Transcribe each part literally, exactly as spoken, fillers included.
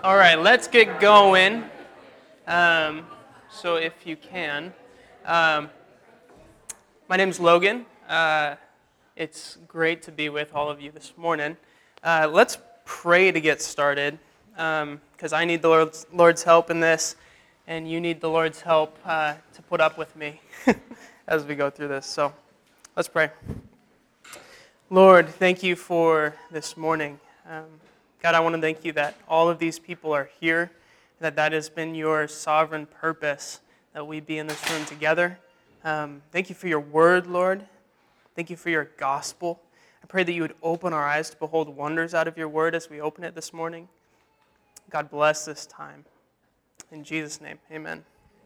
All right, let's get going. Um, so if you can. Um, my name's Logan. Uh, it's great to be with all of you this morning. Uh, let's pray to get started, because um, I need the Lord's, Lord's help in this, and you need the Lord's help uh, to put up with me as we go through this. So let's pray. Lord, thank you for this morning. Um, God, I want to thank you that all of these people are here, that that has been your sovereign purpose, that we be in this room together. Um, thank you for your word, Lord. Thank you for your gospel. I pray that you would open our eyes to behold wonders out of your word as we open it this morning. God bless this time. In Jesus' name, amen.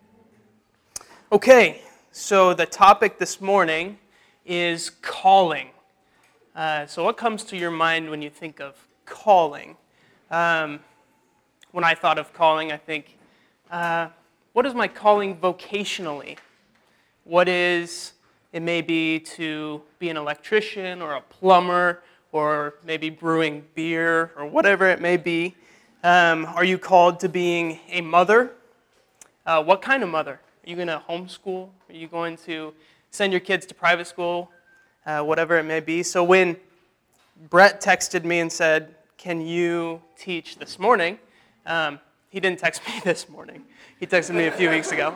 Okay, so the topic this morning is calling. Uh, so what comes to your mind when you think of calling? Um, when I thought of calling, I think, uh, what is my calling vocationally? What is, it may be to be an electrician or a plumber or maybe brewing beer or whatever it may be. Um, are you called to being a mother? Uh, what kind of mother? Are you going to homeschool? Are you going to send your kids to private school? Uh, whatever it may be. So when Brett texted me and said, can you teach this morning? Um, he didn't text me this morning. He texted me a few weeks ago.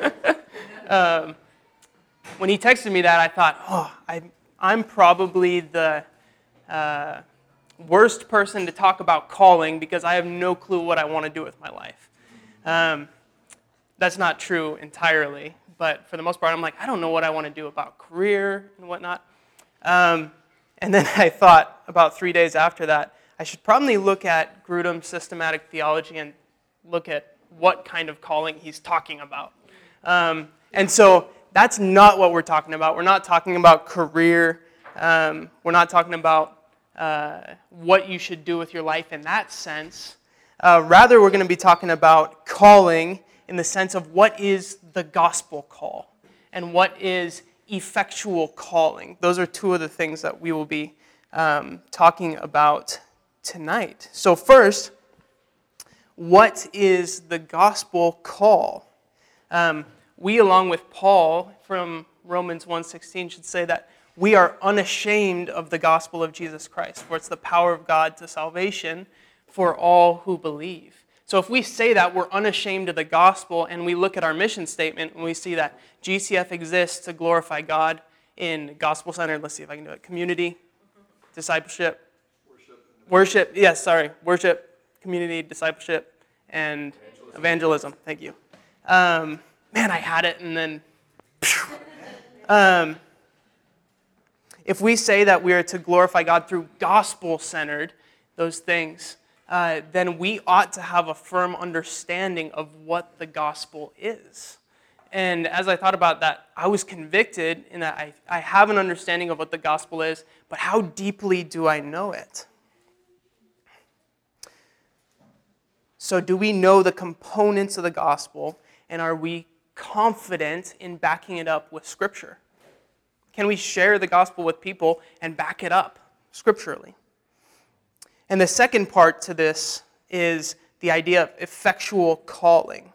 um, when he texted me that, I thought, oh, I, I'm probably the uh, worst person to talk about calling because I have no clue what I want to do with my life. Um, that's not true entirely, but for the most part, I'm like, I don't know what I want to do about career and whatnot. Um, and then I thought about three days after that, I should probably look at Grudem's systematic theology and look at what kind of calling he's talking about. Um, and so that's not what we're talking about. We're not talking about career. Um, we're not talking about uh, what you should do with your life in that sense. Uh, rather, we're going to be talking about calling in the sense of what is the gospel call and what is effectual calling. Those are two of the things that we will be um, talking about tonight. So first, what is the gospel call? Um, we, along with Paul from Romans one sixteen, should say that we are unashamed of the gospel of Jesus Christ, for it's the power of God to salvation for all who believe. So if we say that we're unashamed of the gospel and we look at our mission statement and we see that G C F exists to glorify God in gospel-centered, let's see if I can do it, community, discipleship, worship, worship yes, sorry, worship, community, discipleship, and evangelism. evangelism. Thank you. Um, man, I had it and then, um, if we say that we are to glorify God through gospel-centered, those things, Uh, then we ought to have a firm understanding of what the gospel is. And as I thought about that, I was convicted in that I, I have an understanding of what the gospel is, but how deeply do I know it? So do we know the components of the gospel, and are we confident in backing it up with Scripture? Can we share the gospel with people and back it up scripturally? And the second part to this is the idea of effectual calling.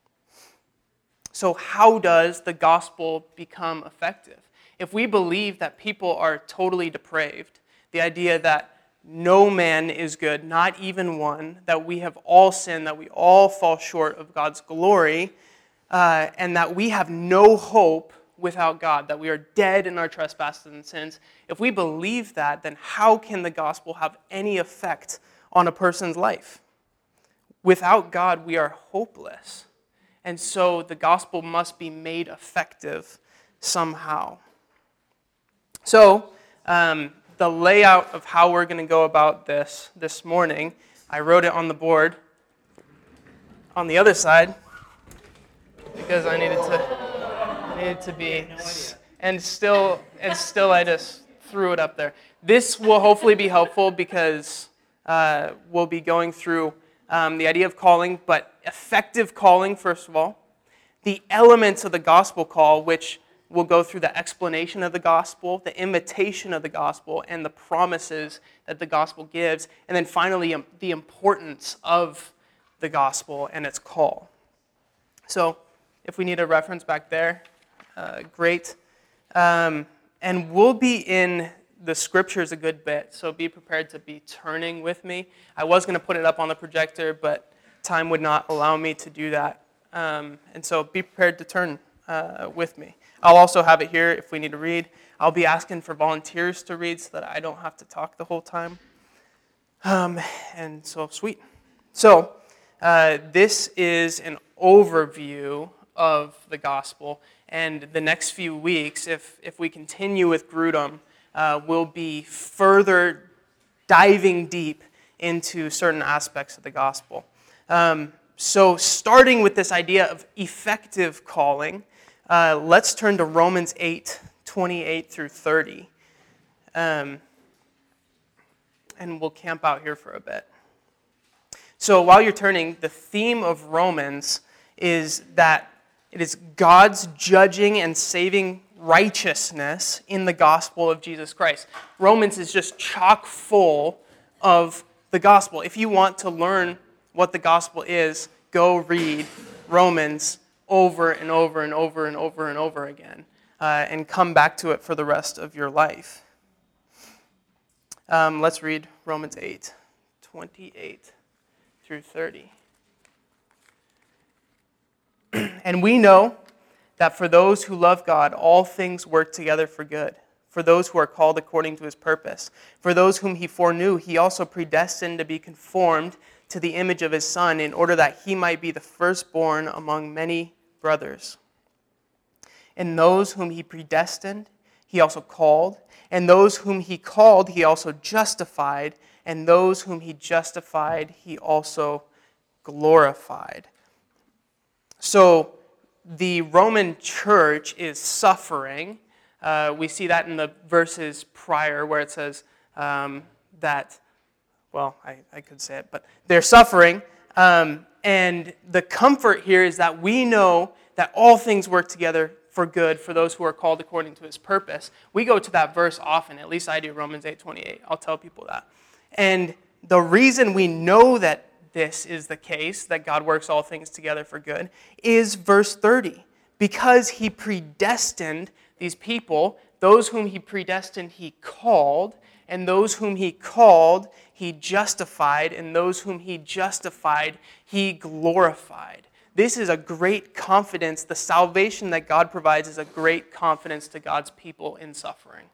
So how does the gospel become effective? If we believe that people are totally depraved, the idea that no man is good, not even one, that we have all sinned, that we all fall short of God's glory, uh, and that we have no hope without God, that we are dead in our trespasses and sins, if we believe that, then how can the gospel have any effect on a person's life? Without God, we are hopeless. And so the gospel must be made effective somehow. So, um, the layout of how we're going to go about this this morning, I wrote it on the board on the other side because I needed to... It to be, and still, and still, I just threw it up there. This will hopefully be helpful because uh, we'll be going through um, the idea of calling, but effective calling, first of all, the elements of the gospel call, which will go through the explanation of the gospel, the imitation of the gospel, and the promises that the gospel gives, and then finally um, the importance of the gospel and its call. So if we need a reference back there, uh, great. Um, and we'll be in the scriptures a good bit, so be prepared to be turning with me. I was going to put it up on the projector, but time would not allow me to do that. Um, and so be prepared to turn uh, with me. I'll also have it here if we need to read. I'll be asking for volunteers to read so that I don't have to talk the whole time. Um, and so, sweet. So, uh, this is an overview of the gospel. And the next few weeks, if, if we continue with Grudem, uh, we'll be further diving deep into certain aspects of the gospel. Um, so, starting with this idea of effective calling, uh, let's turn to Romans eight, twenty-eight through thirty. Um, and we'll camp out here for a bit. So while you're turning, the theme of Romans is that it is God's judging and saving righteousness in the gospel of Jesus Christ. Romans is just chock full of the gospel. If you want to learn what the gospel is, go read Romans over and over and over and over and over again, uh, and come back to it for the rest of your life. Um, let's read Romans eight, twenty-eight through thirty. And we know that for those who love God, all things work together for good, for those who are called according to his purpose. For those whom he foreknew, he also predestined to be conformed to the image of his Son, in order that he might be the firstborn among many brothers. And those whom he predestined, he also called. And those whom he called, he also justified. And those whom he justified, he also glorified. So the Roman church is suffering. Uh, we see that in the verses prior where it says um, that, well, I, I could say it, but they're suffering. Um, and the comfort here is that we know that all things work together for good for those who are called according to his purpose. We go to that verse often, at least I do, Romans eight twenty-eight. I'll tell people that. And the reason we know that this is the case, that God works all things together for good, is verse thirty. Because he predestined these people, those whom he predestined, he called, and those whom he called, he justified, and those whom he justified, he glorified. This is a great confidence. The salvation that God provides is a great confidence to God's people in suffering.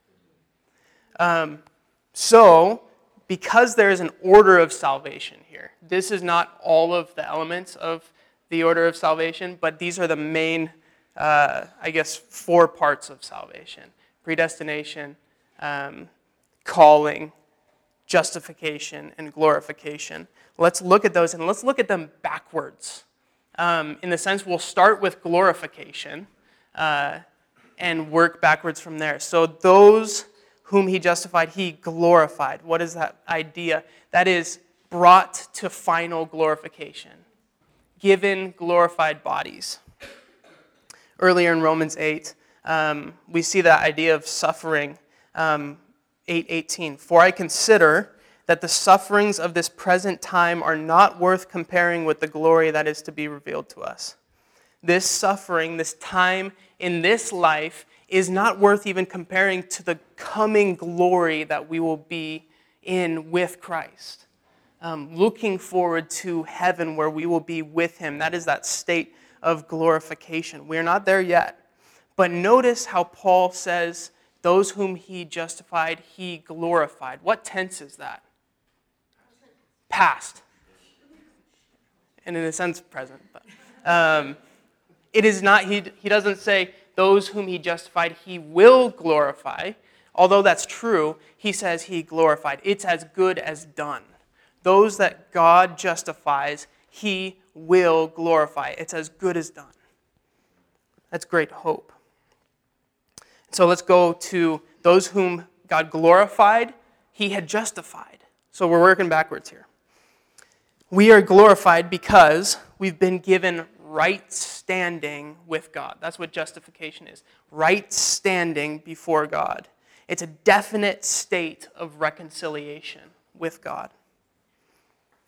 Um, so, because there is an order of salvation here, this is not all of the elements of the order of salvation, but these are the main, uh, I guess, four parts of salvation. Predestination, um, calling, justification, and glorification. Let's look at those, and let's look at them backwards. Um, in the sense, we'll start with glorification uh, and work backwards from there. So those whom he justified, he glorified. What is that idea? That is brought to final glorification, given glorified bodies. Earlier in Romans eight, um, we see that idea of suffering. Um, eight eighteen. For I consider that the sufferings of this present time are not worth comparing with the glory that is to be revealed to us. This suffering, this time in this life, is not worth even comparing to the coming glory that we will be in with Christ. Um, looking forward to heaven where we will be with him. That is that state of glorification. We're not there yet. But notice how Paul says, those whom he justified, he glorified. What tense is that? Past. And in a sense, present. But um, it is not, he, he doesn't say, those whom he justified, he will glorify. Although that's true, he says he glorified. It's as good as done. Those that God justifies, he will glorify. It's as good as done. That's great hope. So let's go to those whom God glorified, he had justified. So we're working backwards here. We are glorified because we've been given right standing with God. That's what justification is. Right standing before God. It's a definite state of reconciliation with God.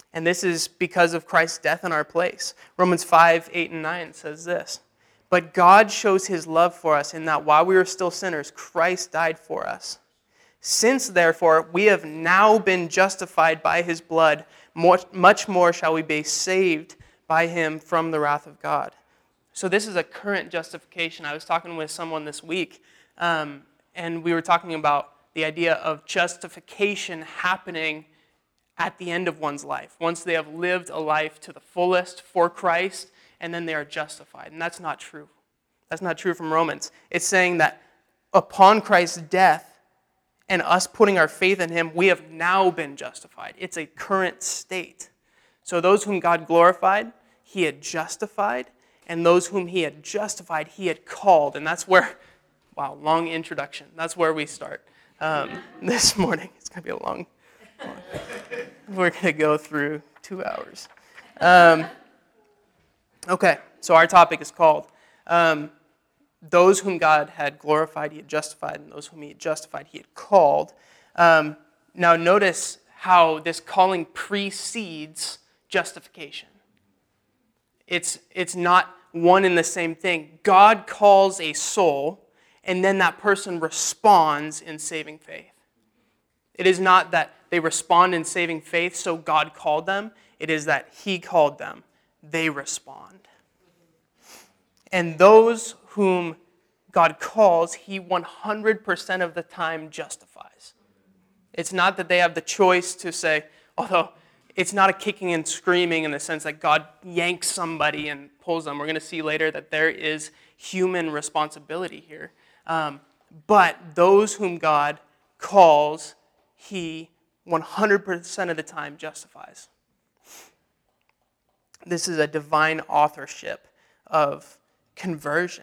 And this is because of Christ's death in our place. Romans five, eight, and nine says this. But God shows his love for us in that while we were still sinners, Christ died for us. Since, therefore, we have now been justified by his blood, much more shall we be saved by him from the wrath of God. So this is a current justification. I was talking with someone this week, um, and we were talking about the idea of justification happening at the end of one's life, once they have lived a life to the fullest for Christ, and then they are justified. And that's not true. That's not true from Romans. It's saying that upon Christ's death and us putting our faith in him, we have now been justified. It's a current state. So those whom God glorified, he had justified, and those whom he had justified, he had called. And that's where, wow, long introduction. That's where we start um, this morning. It's going to be a long We're going to go through two hours. Um, okay, so our topic is called um, Those whom God had glorified, he had justified, and those whom he had justified, he had called. Um, now notice how this calling precedes justification. It's, it's not one and the same thing. God calls a soul, and then that person responds in saving faith. It is not that they respond in saving faith, so God called them. It is that he called them. They respond. And those whom God calls, he one hundred percent of the time justifies. It's not that they have the choice to say, although it's not a kicking and screaming in the sense that God yanks somebody and pulls them. We're going to see later that there is human responsibility here. Um, but those whom God calls, he one hundred percent of the time justifies. This is a divine authorship of conversion.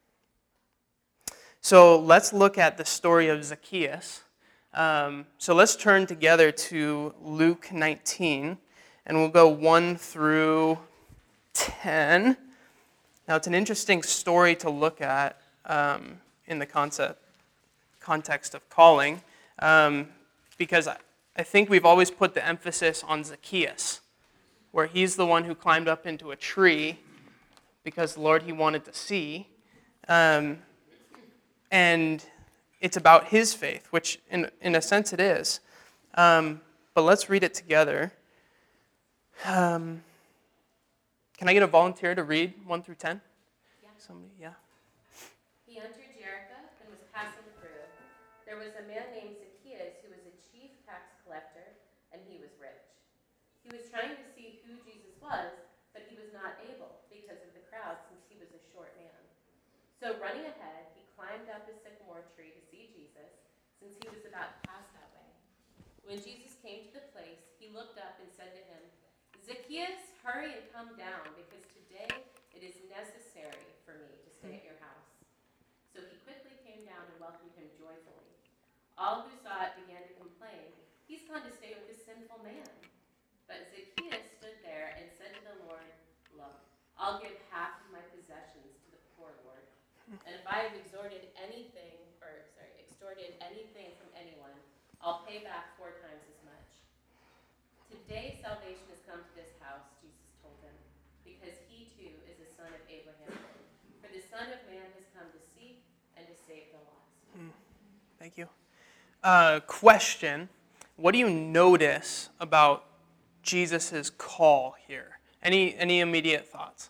So let's look at the story of Zacchaeus. Um, so let's turn together to Luke nineteen, and we'll go one through ten. Now it's an interesting story to look at um, in the concept, context of calling, um, because I, I think we've always put the emphasis on Zacchaeus, where he's the one who climbed up into a tree because the Lord he wanted to see. Um, and it's about his faith, which in, in a sense it is. Um, but let's read it together. Um, can I get a volunteer to read one through ten? Yeah. Somebody, yeah. He entered Jericho and was passing through. There was a man named Zacchaeus who was a chief tax collector, and he was rich. He was trying to see who Jesus was, but he was not able because of the crowd, since he was a short man. So running ahead, he climbed up a sycamore tree to see Jesus, since he was about to pass that way. When Jesus came to the place, he looked up and said to him, "Zacchaeus, hurry and come down, because today it is necessary for me to stay at your house." So he quickly came down and welcomed him joyfully. All who saw it began to complain, "He's gone to stay with a sinful man." But Zacchaeus stood there and said to the Lord, "Look, I'll give half of my possessions to the poor, Lord. And if I have extorted anything, or sorry, extorted anything from anyone, I'll pay back four times as much." "Today salvation has come to this house," Jesus told him, "because he too is a son of Abraham. For the Son of Man has come to seek and to save the lost." Hmm. Thank you. Uh, question. What do you notice about Jesus' call here? Any, any immediate thoughts?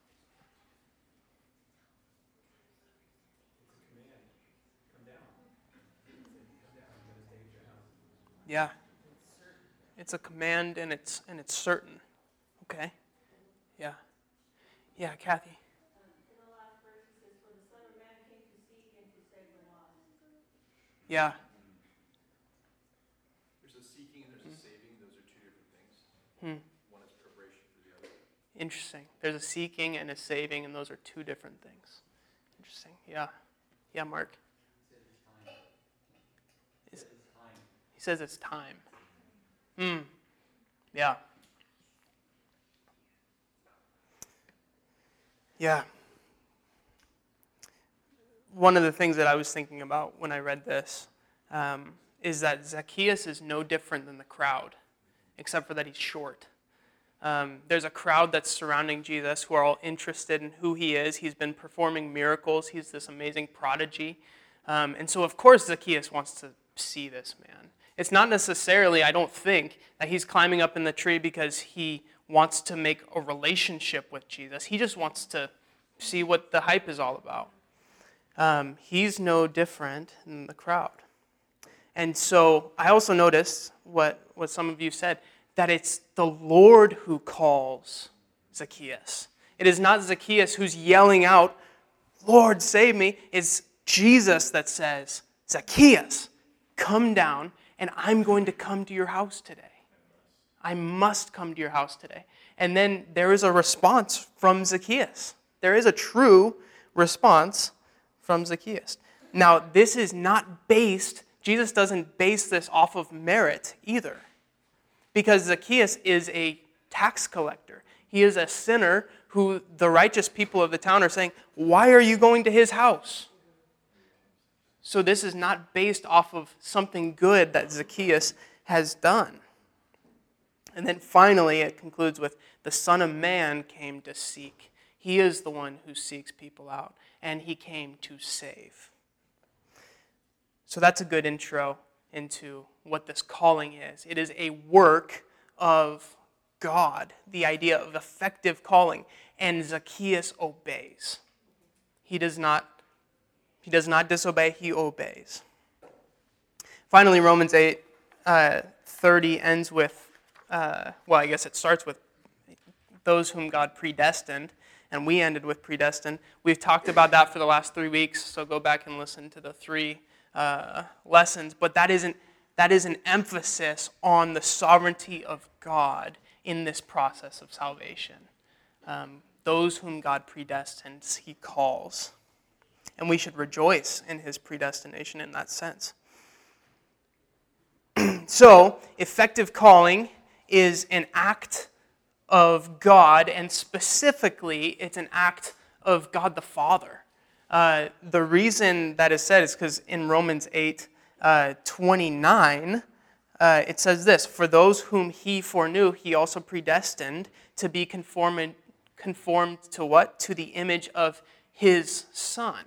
Yeah. It's a command and it's and it's certain. Okay. Yeah. Yeah, Kathy. In the last verse it says, "For the Son of Man came to seek and to save the lost." Yeah. There's a seeking and there's a saving. Those are two different things. Hmm. One is preparation for the other. Interesting. There's a seeking and a saving, and those are two different things. Interesting. Yeah. Yeah, Mark. Is, he says it's time. Hmm. Yeah. Yeah. One of the things that I was thinking about when I read this um, is that Zacchaeus is no different than the crowd, except for that he's short. Um, there's a crowd that's surrounding Jesus who are all interested in who he is. He's been performing miracles. He's this amazing prodigy. Um, and so, of course, Zacchaeus wants to see this man. It's not necessarily, I don't think, that he's climbing up in the tree because he wants to make a relationship with Jesus. He just wants to see what the hype is all about. Um, he's no different than the crowd. And so I also noticed what, what some of you said, that it's the Lord who calls Zacchaeus. It is not Zacchaeus who's yelling out, Lord, save me. It's Jesus that says, Zacchaeus, come down, and I'm going to come to your house today. I must come to your house today. And then there is a response from Zacchaeus. There is a true response from Zacchaeus. Now, this is not based, Jesus doesn't base this off of merit either. Because Zacchaeus is a tax collector. He is a sinner who the righteous people of the town are saying, why are you going to his house? So this is not based off of something good that Zacchaeus has done. And then finally it concludes with, the Son of Man came to seek. He is the one who seeks people out, and he came to save. So that's a good intro into what this calling is. It is a work of God, the idea of effective calling, and Zacchaeus obeys. He does not, he does not disobey, he obeys. Finally, Romans eight uh, thirty ends with, uh, well, I guess it starts with those whom God predestined, and we ended with predestined. We've talked about that for the last three weeks, so go back and listen to the three uh, lessons, but that isn't That is an emphasis on the sovereignty of God in this process of salvation. Um, those whom God predestines, he calls. And we should rejoice in his predestination in that sense. So, effective calling is an act of God, and specifically, it's an act of God the Father. Uh, the reason that is said is because in Romans eight, Uh, twenty-nine, uh, it says this, for those whom he foreknew, he also predestined to be conformed, conformed to what? To the image of his Son.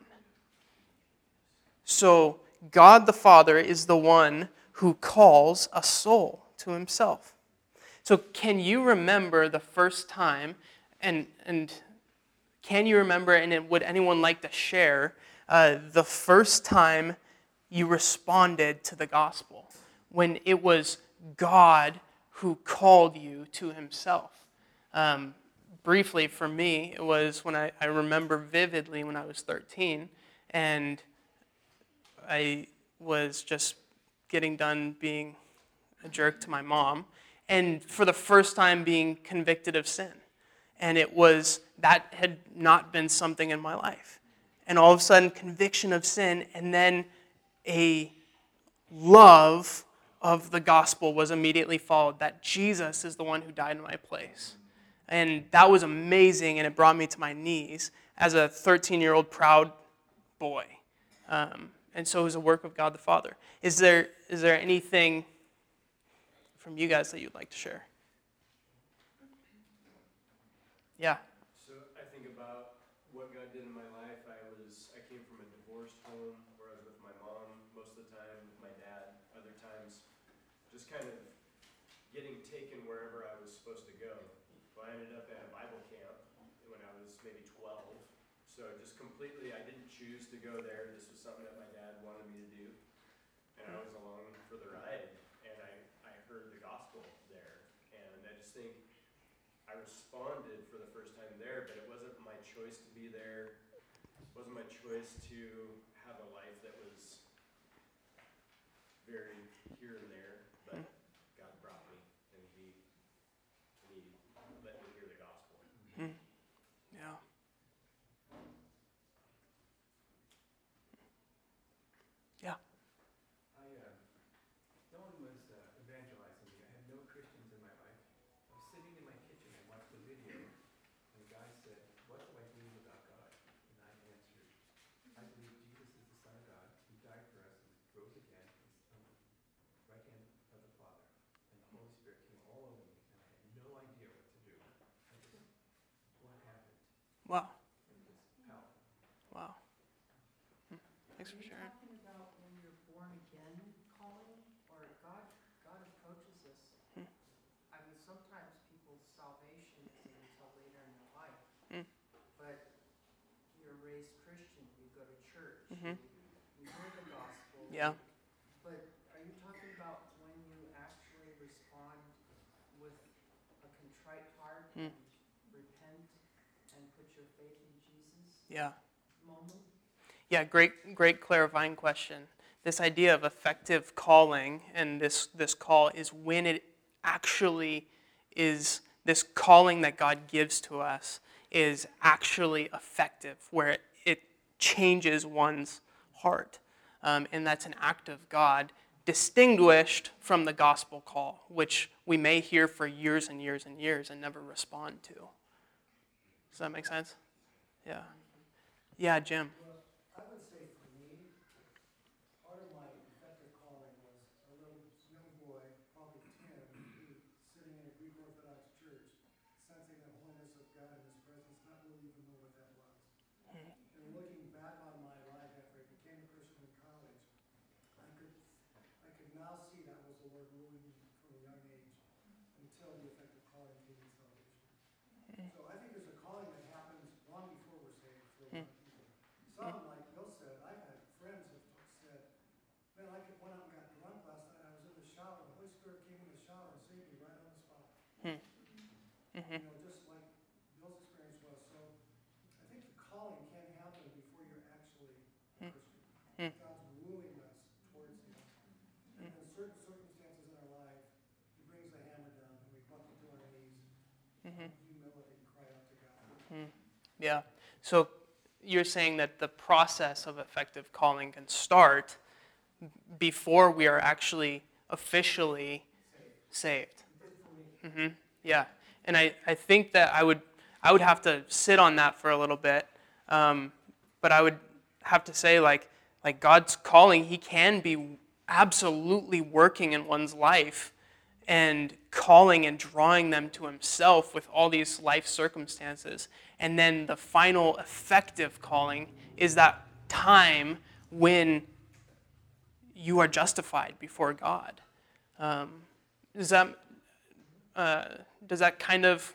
So God the Father is the one who calls a soul to himself. So can you remember the first time, and, and can you remember, and would anyone like to share, uh, the first time you responded to the gospel, when it was God who called you to himself? Um, briefly, for me, it was when I, I remember vividly when I was thirteen, and I was just getting done being a jerk to my mom, and for the first time being convicted of sin. And it was, that had not been something in my life. And all of a sudden, conviction of sin, and then a love of the gospel was immediately followed, that Jesus is the one who died in my place. And that was amazing, and it brought me to my knees as a thirteen-year-old proud boy. Um, and so it was a work of God the Father. Is there is there anything from you guys that you'd like to share? Yeah. So I think about what God did in my life. I was I came from a divorced home where I was with my mom most of the time, with my dad other times, just kind of getting taken wherever I was supposed to go. Well, I ended up at a Bible camp when I was maybe twelve. So just completely, I didn't choose to go there. This was something that my dad wanted me to do. And I was along for the ride, and I, I heard the gospel there. And I just think I responded for the first time there, but it wasn't my choice to be there. It wasn't my choice to have a life that was very here and there, but God brought me, and he, he let me hear the gospel. Mm. Yeah. Yeah. I, uh, no one was uh, evangelizing me. I had no Christians in my life. I was sitting in my kitchen and watched a video, and the guy said, "What do I believe about God?" And I answered, "I believe Jesus is the Son of God, who died for us and rose again, and is on the right hand of the Father." And the Holy Spirit came all over me, and I had no idea what to do. Wow. and it's powerful. Wow. Hmm. Thanks for Are you sharing. talking about when you're born again calling, or God, God approaches us? Hmm. I mean, sometimes people's salvation isn't until later in their life. Hmm. But you're raised Christian, you go to church, Mhm. you, you hear the gospel. Yeah. But are you talking about when you actually respond with a contrite heart Hmm. and repent and put your faith in Jesus Yeah. moment? Yeah, great, great clarifying question. This idea of effective calling and this, this call is when it actually is, this calling that God gives to us is actually effective, where it, it changes one's heart. Um, and that's an act of God, distinguished from the gospel call, which we may hear for years and years and years and never respond to. Does that make sense? Yeah. Yeah, Jim. Well, I would say for me, part of my effective calling was a little young boy, probably ten, who sitting in a Greek Orthodox church, sensing the holiness of God in His presence, not really even know what that was. And looking back on my life after I became a Christian in college, I could, I could now see that was the Lord moving me from a young age until the effective calling came in salvation. So I think there's a calling that happens long before we're saved for a lot of people. Some, like Bill said, I've had friends that said, man, I could, went out and got drunk last night, I was in the shower, the Holy Spirit came in the shower and saved me right on the spot. Hmm. You know, just like Bill's experience was. So I think the calling can happen before you're actually a Christian. Hmm. God's wooing us towards Him. And in certain circumstances in our life, He brings the hammer down and we buckle to our knees in humility and cry out to God. Yeah. So you're saying that the process of effective calling can start before we are actually officially saved. Mm-hmm. Yeah. And I, I think that I would I would have to sit on that for a little bit. Um, but I would have to say like like God's calling, He can be absolutely working in one's life and calling and drawing them to Himself with all these life circumstances. And then the final effective calling is that time when you are justified before God. Um, does that uh, does that kind of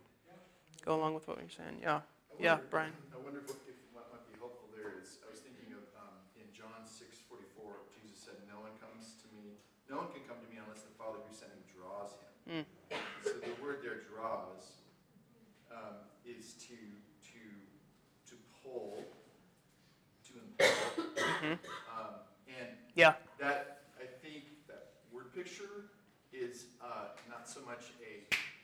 go along with what you're saying? Yeah. Yeah, Brian. I wonder if, if what might be helpful there is, I was thinking of um, in John six forty-four, Jesus said, "No one comes to me, no one can come to me unless the Father who sent him draws him." Mm. So the word there, draws, um, is to to to pull, to impel, Mhm. um, and Yeah. that I think that word picture is uh, not so much a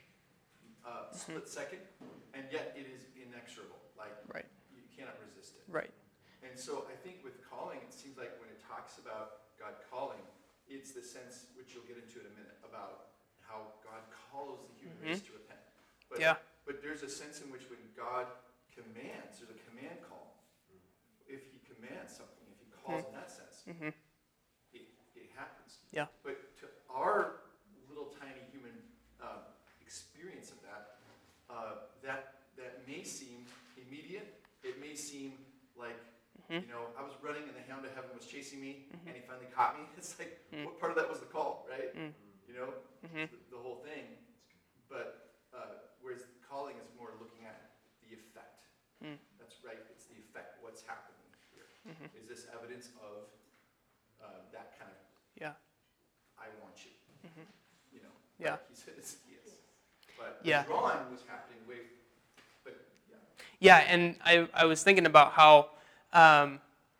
uh, split second, and yet it is inexorable. Like Right. you cannot resist it. Right. And so I think with calling, it seems like when it talks about God calling, it's the sense, which you'll get into in a minute, about how God calls the human Mhm. race to repent. But, Yeah. but there's a sense in which when God commands, there's a command call. If He commands something, if He calls in that sense, Mm-hmm. it, it happens. Yeah. But to our little tiny human uh, experience of that, uh, that that may seem immediate. It may seem like, Mhm. you know, I was running and the hound of heaven was chasing me, Mhm. and he finally caught me. It's like, Mm. what part of that was the call, right? Mm. You know, Mhm. the, the whole thing. But uh, whereas calling is more looking at the effect. Mm. That's right. It's the effect. What's happening here? Mhm. Is this evidence of uh, that kind of Yeah. I want you? Mhm. You know. Yeah. Like he says he is. But Yeah. the drawing was happening way. But yeah. Yeah, and I, I was thinking about how um,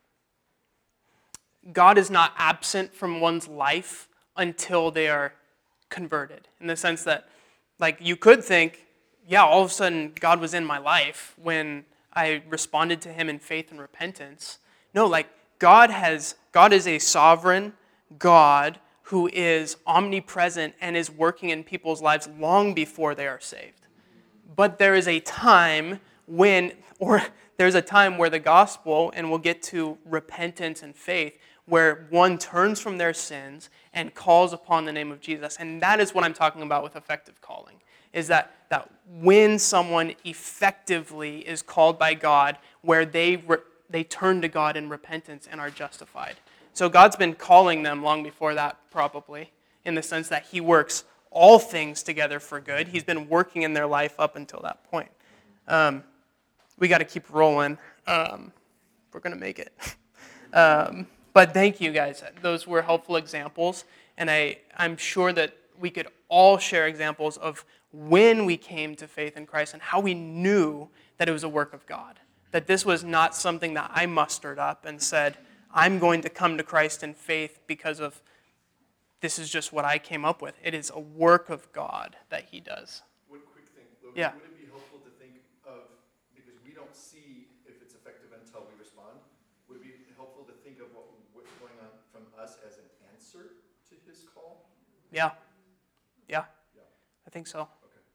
God is not absent from one's life until they are converted. In the sense that, like, you could think, yeah, all of a sudden God was in my life when I responded to Him in faith and repentance. No, like, God has, God is a sovereign God who is omnipresent and is working in people's lives long before they are saved. But there is a time when, or there's a time where the gospel, and we'll get to repentance and faith, where one turns from their sins and calls upon the name of Jesus. And that is what I'm talking about with effective calling. is that, that when someone effectively is called by God, where they, re- they turn to God in repentance and are justified. So God's been calling them long before that, probably, in the sense that he works all things together for good. He's been working in their life up until that point. Um, we got to keep rolling. Um, we're going to make it. um, but thank you, guys. Those were helpful examples. And I, I'm sure that we could all share examples of when we came to faith in Christ and how we knew that it was a work of God. That this was not something that I mustered up and said, I'm going to come to Christ in faith because of this is just what I came up with. It is a work of God that he does. One quick thing, Logan, Yeah. would it be helpful to think of, because we don't see if it's effective until we respond, would it be helpful to think of what, what's going on from us as an answer to his call? Yeah. Yeah. Yeah. I think so.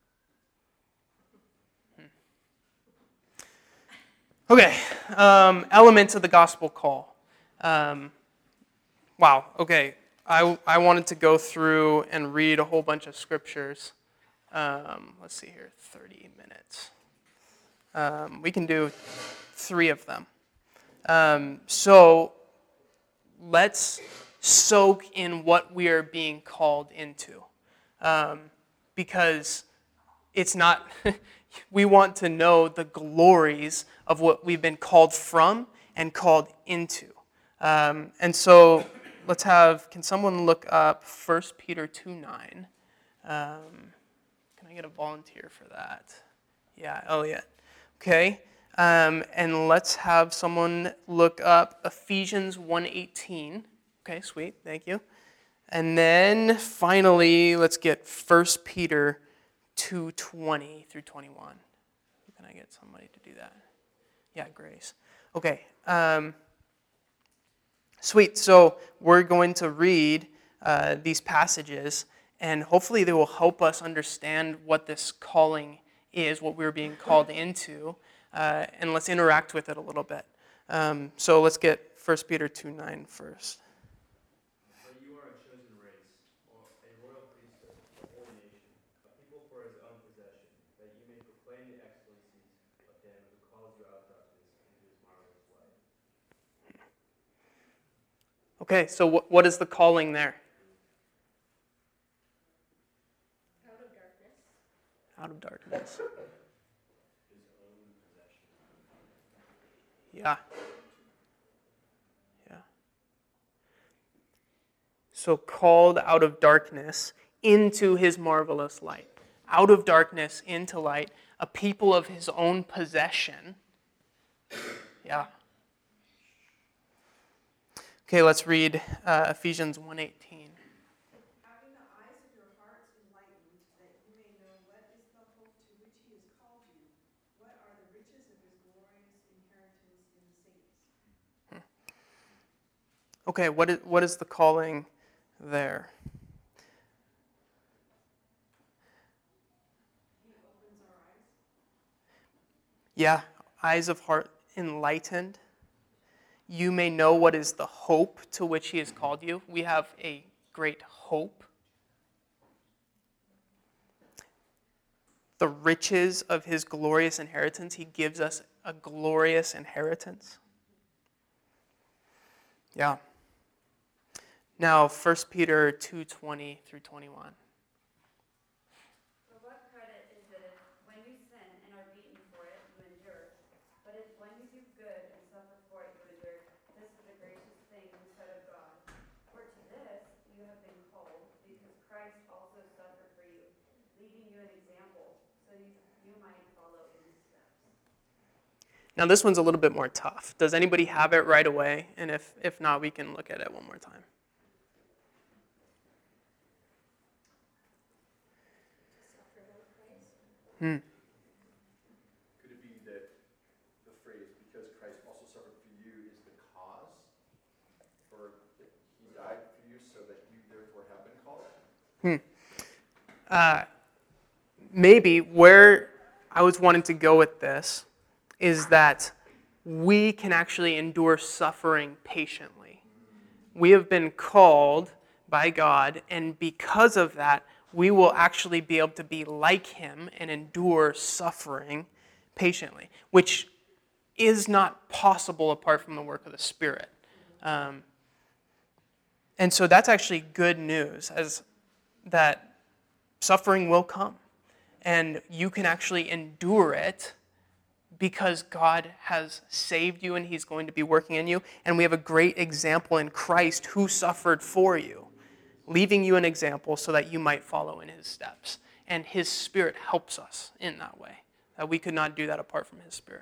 Okay. Okay. Um, elements of the gospel call. Um, wow. Okay. I, I wanted to go through and read a whole bunch of scriptures. Um, let's see here, thirty minutes. Um, we can do three of them. Um, so let's soak in what we are being called into. Um, because it's not, we want to know the glories of what we've been called from and called into. Um, and so let's have, can someone look up First Peter two nine? Um, can I get a volunteer for that? Yeah, Elliot. Okay. Um, and let's have someone look up Ephesians one eighteen. Okay, sweet. Thank you. And then finally, let's get First Peter two twenty through twenty-one. Can I get somebody to do that? Yeah, Grace. Okay. Um, Sweet. So we're going to read uh, these passages, and hopefully they will help us understand what this calling is, what we're being called into, uh, and let's interact with it a little bit. Um, so let's get First Peter two nine first. For you are a chosen race, or a royal priesthood, a holy nation, a people for his own possession, that you may proclaim the excellencies of him who calls you out of darkness into his marvelous light. Okay, so wh- what is the calling there? Out of darkness. Out of darkness. Yeah. Yeah. So called out of darkness into his marvelous light. Out of darkness into light, a people of his own possession. Yeah. Okay, let's read uh, Ephesians one eighteen. Having the eyes of your hearts enlightened, that you may know what is the hope to which he has called you, what are the riches of his glorious inheritance in the saints. Okay, what is, what is the calling there? He opens our eyes. Yeah, eyes of heart enlightened. You may know what is the hope to which he has called you. We have a great hope. The riches of his glorious inheritance. He gives us a glorious inheritance. Yeah. Now, First Peter two twenty through twenty-one. For what credit is it if, when you sin and are beaten for it, you endure? But if when you do good and suffer for it, you endure, this is a gracious thing in the sight of God. For to this you have been called, because Christ also suffered for you, leaving you an example, so you, you might follow in his steps. Now, this one's a little bit more tough. Does anybody have it right away? And if, if not, we can look at it one more time. Hmm. Could it be that the phrase, because Christ also suffered for you, is the cause? Or that he died for you so that you therefore have been called? Hmm. Uh, maybe where I was wanting to go with this is that we can actually endure suffering patiently. We have been called by God, and because of that, we will actually be able to be like him and endure suffering patiently, which is not possible apart from the work of the Spirit. Um, and so that's actually good news, as that suffering will come. And you can actually endure it because God has saved you and he's going to be working in you. And we have a great example in Christ who suffered for you, leaving you an example so that you might follow in his steps. And his Spirit helps us in that way. That we could not do that apart from his Spirit.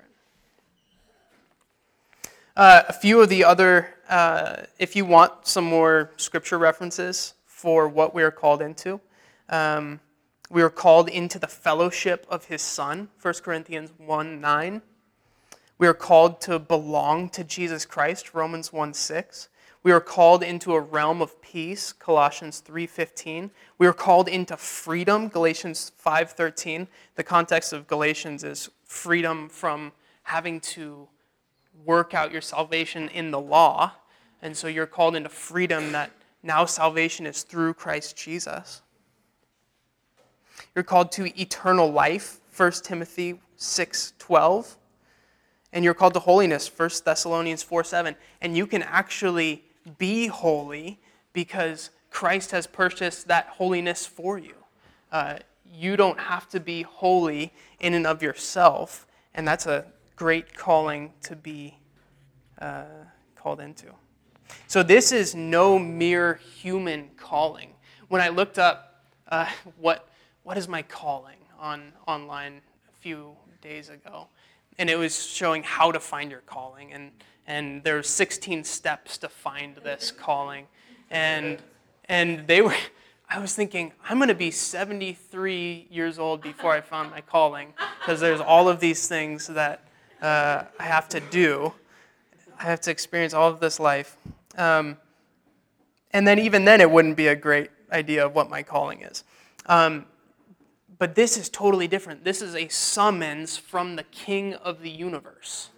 Uh, a few of the other, uh, if you want some more scripture references for what we are called into, um, we are called into the fellowship of his Son, First Corinthians one nine. We are called to belong to Jesus Christ, Romans one six. We are called into a realm of peace, Colossians three fifteen. We are called into freedom, Galatians five thirteen. The context of Galatians is freedom from having to work out your salvation in the law. And so you're called into freedom that now salvation is through Christ Jesus. You're called to eternal life, First Timothy six twelve. And you're called to holiness, First Thessalonians four seven. And you can actually be holy because Christ has purchased that holiness for you. Uh, you don't have to be holy in and of yourself, and that's a great calling to be uh, called into. So this is no mere human calling. When I looked up uh, what what is my calling on online a few days ago, and it was showing how to find your calling, and and there's sixteen steps to find this calling, and and they were. I was thinking, I'm going to be seventy-three years old before I found my calling, because there's all of these things that uh, I have to do. I have to experience all of this life. Um, and then even then, it wouldn't be a great idea of what my calling is. Um, but this is totally different. This is a summons from the King of the universe.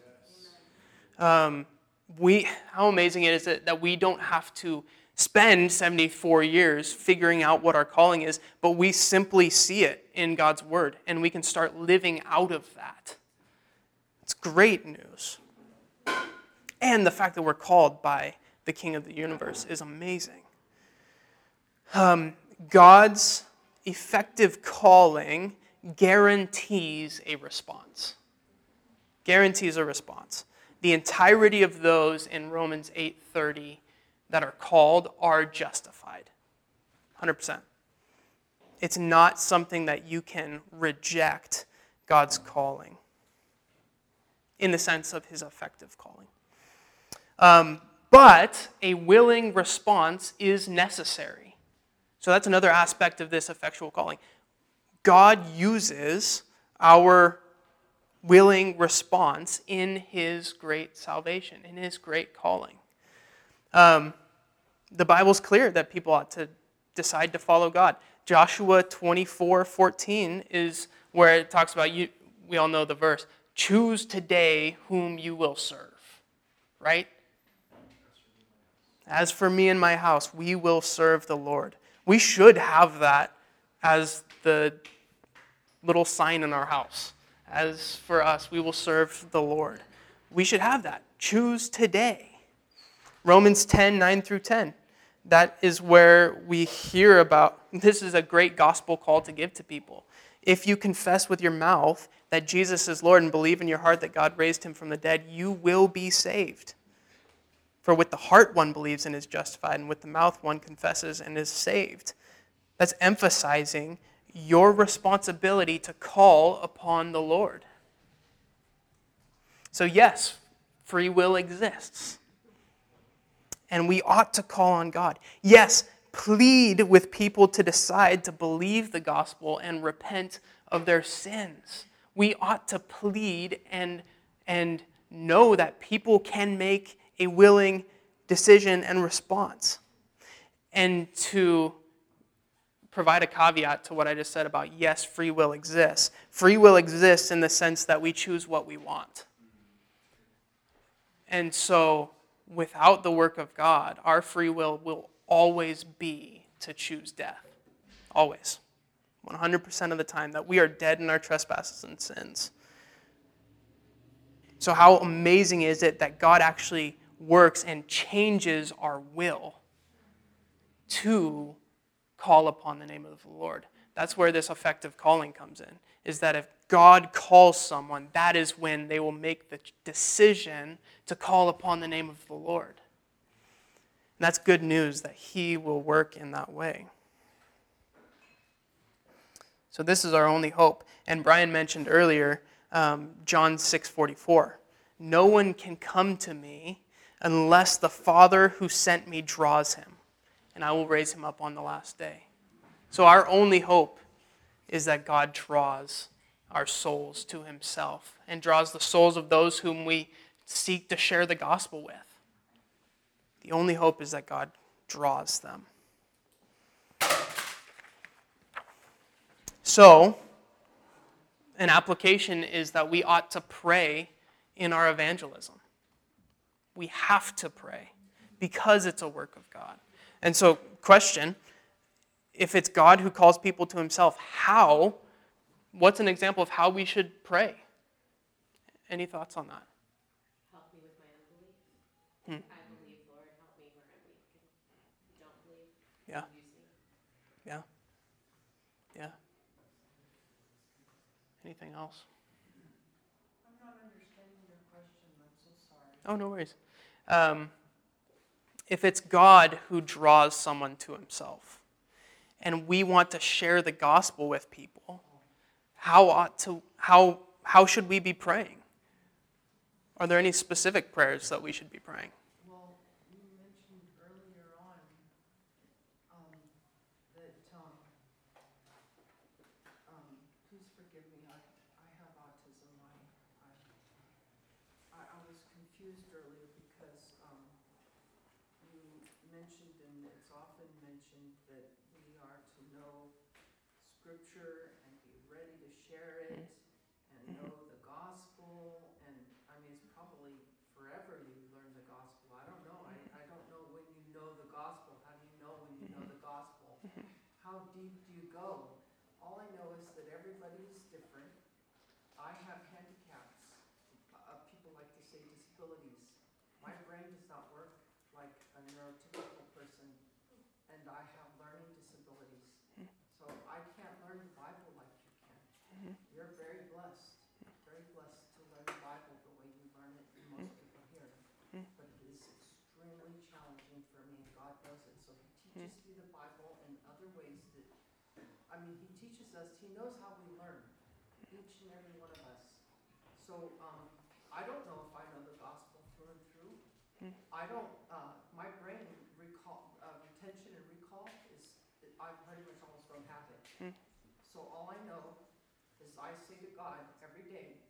Um, we, how amazing it is that, that we don't have to spend seventy-four years figuring out what our calling is, but we simply see it in God's Word, and we can start living out of that. It's great news. And the fact that we're called by the King of the universe is amazing. Um, God's effective calling guarantees a response. Guarantees a response. The entirety of those in Romans eight thirty that are called are justified. one hundred percent. It's not something that you can reject God's calling in the sense of his effective calling. Um, but a willing response is necessary. So that's another aspect of this effectual calling. God uses our willing response in his great salvation, in his great calling. Um, the Bible's clear that people ought to decide to follow God. Joshua twenty-four fourteen is where it talks about, you. We all know the verse, choose today whom you will serve, right? As for me and my house, we will serve the Lord. We should have that as the little sign in our house. As for us, we will serve the Lord. We should have that. Choose today. Romans ten, nine through ten. That is where we hear about, this is a great gospel call to give to people. If you confess with your mouth that Jesus is Lord and believe in your heart that God raised him from the dead, you will be saved. For with the heart one believes and is justified, and with the mouth one confesses and is saved. That's emphasizing your responsibility to call upon the Lord. So yes, free will exists. And we ought to call on God. Yes, plead with people to decide to believe the gospel and repent of their sins. We ought to plead and, and know that people can make a willing decision and response. And to provide a caveat to what I just said about, yes, free will exists. Free will exists in the sense that we choose what we want. And so, without the work of God, our free will will always be to choose death. Always. one hundred percent of the time, that we are dead in our trespasses and sins. So how amazing is it that God actually works and changes our will to call upon the name of the Lord? That's where this effective calling comes in, is that if God calls someone, that is when they will make the decision to call upon the name of the Lord. And that's good news that he will work in that way. So this is our only hope. And Brian mentioned earlier, um, John six forty-four. No one can come to me unless the Father who sent me draws him, and I will raise him up on the last day. So our only hope is that God draws our souls to himself and draws the souls of those whom we seek to share the gospel with. The only hope is that God draws them. So, an application is that we ought to pray in our evangelism. We have to pray because it's a work of God. And so, question, if it's God who calls people to himself, how, what's an example of how we should pray? Any thoughts on that? Help me with my unbelief. Hmm. I believe, Lord, help me where I'm weak. If you don't believe, Yeah. use me. Yeah. Yeah. Anything else? I'm not understanding your question, I'm so sorry. Oh, no worries. Um, if it's God who draws someone to himself, and we want to share the gospel with people, how ought to how how should we be praying? Are there any specific prayers that we should be praying? Well, you mentioned earlier on um, that, um, um, please forgive me, I, I have autism. I, I, I was confused earlier because um, you mentioned, and it's often mentioned, that we are to know Scripture and be ready to share it and know the gospel. And I mean, it's probably forever you learn the gospel. I don't know. I, I don't know when you know the gospel. How do you know when you know the gospel? How deep do you go? All I know is that everybody is different. I have handicaps. Uh, people like to say disabilities. My brain does not work like a neurotypical person, and I have learning disabilities. So I can't learn the Bible like you can. You're very blessed, very blessed to learn the Bible the way you learn it, and most people here. But it is extremely challenging for me, and God knows it. So he teaches me the Bible in other ways that, I mean, he teaches us, he knows how we learn, each and every one of us. So um, I don't know if I know the gospel through and through. I don't, uh, my brain recall, uh, retention and recall is, I pretty much almost don't have it. So all I know is I say to God every day,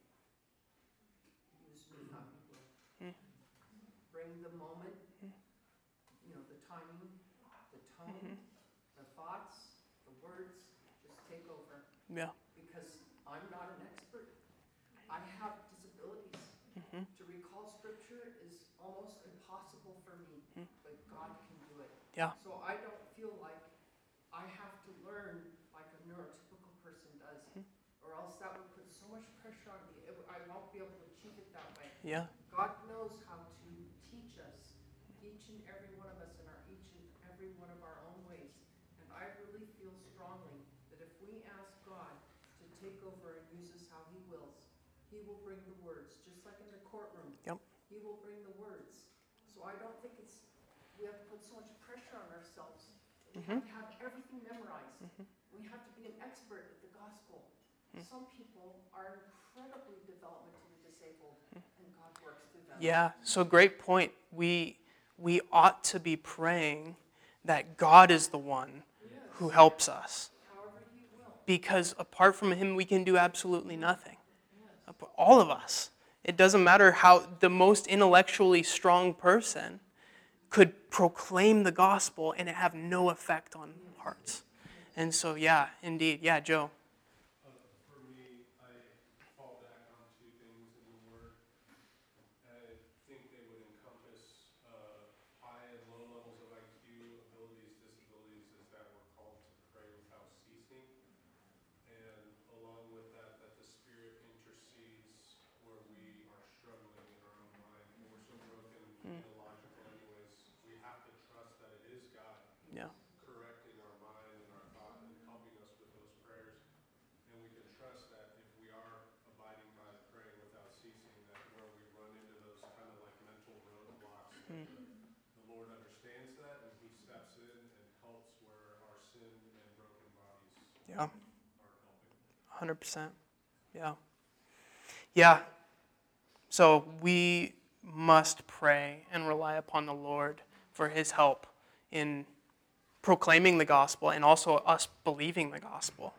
use me, not me, Lord. Bring the moment, you know, the timing, the tone, the thoughts, the words, just take over. Yeah. Because I'm not an expert. I have disabilities. To recall Scripture is almost impossible for me, but God can do it. Yeah. So I don't feel like I have to learn like a neurotypical person does, or else that would put so much pressure on me. It, I won't be able to achieve it that way. Yeah. God knows how to teach us, each and every one of us in our each and every one of our own ways. And I really feel strongly that if we ask God to take over and use us how he wills, he will bring the words, just like in the courtroom. Yep. He will bring the words. So I don't think it's, we have to put so much pressure on ourselves. We have to have everything memorized. We have to be an expert at the gospel. Some people are incredibly developmentally disabled, and God works through them. Yeah, so great point. We we ought to be praying that God is the one who helps us. However he will. Because apart from him, we can do absolutely nothing. All of us. It doesn't matter how the most intellectually strong person could proclaim the gospel and it have no effect on hearts. And so, yeah, indeed. Yeah, Joe. Uh, for me, I fall back on two things in the Word. I think they would encompass uh, high and low levels of I Q, abilities, disabilities, is that we're called to pray without ceasing. Yeah. one hundred percent. Yeah. Yeah. So we must pray and rely upon the Lord for his help in proclaiming the gospel and also us believing the gospel.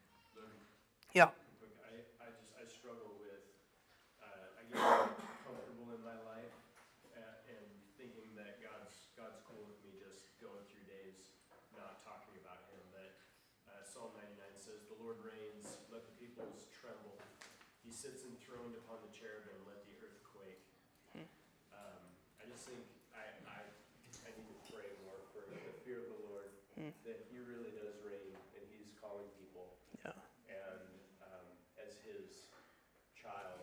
Yeah. Quick, I, I just, I struggle with, uh, I get very comfortable in my life uh, and thinking that God's, God's cool with me just going through days not talking about him. That uh, Psalm ninety-nine says, "The Lord reigns, let the peoples tremble. He sits enthroned upon the cherubim, let the earth quake." Hmm. Um, I just think I, I, I need to pray more for the fear of the Lord, Hmm. that he really does reign and he's calling people. Yeah. And um, as his child,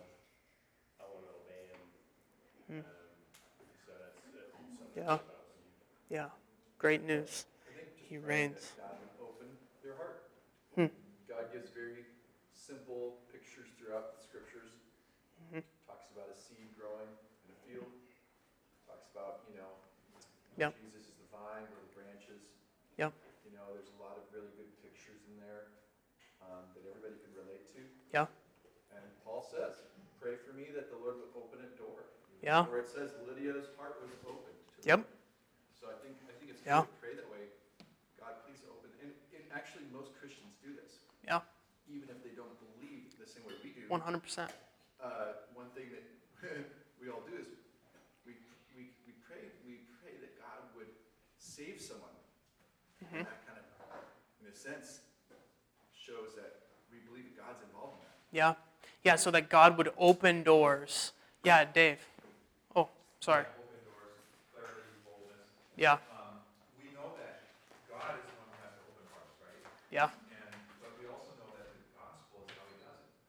I want to obey him. Hmm. Um, so that's, that's something Yeah. about when you Yeah. Great news. I think just He praying reigns. that God would open their heart. Hmm. God gives very simple pictures throughout the scriptures. Mhm. Talks about a seed growing in a field. Talks about, you know, Yep. Jesus is the vine, we're the branches. Yep. You know, there's a lot of really good pictures in there um, that everybody could relate to. Yeah. And Paul says, pray for me that the Lord would open a door. Yeah. Where it says Lydia's heart was open to the Yep. Lord. So I think I think it's Yeah. good to pray that way. God, please open. And, and actually, most Christians do this. Yeah. Even if they don't believe the same way we do. one hundred percent. Uh, one thing that we all do is we, we we pray we pray that God would save someone. Mhm. And that kind of, in a sense, shows that we believe that God's involved in that. Yeah. Yeah, so that God would open doors. Yeah, Dave. Oh, sorry. Open doors, clarity, boldness. Yeah. Um, we know that God is the one who has to open hearts, right? Yeah. And but we also know that the gospel is how he does it.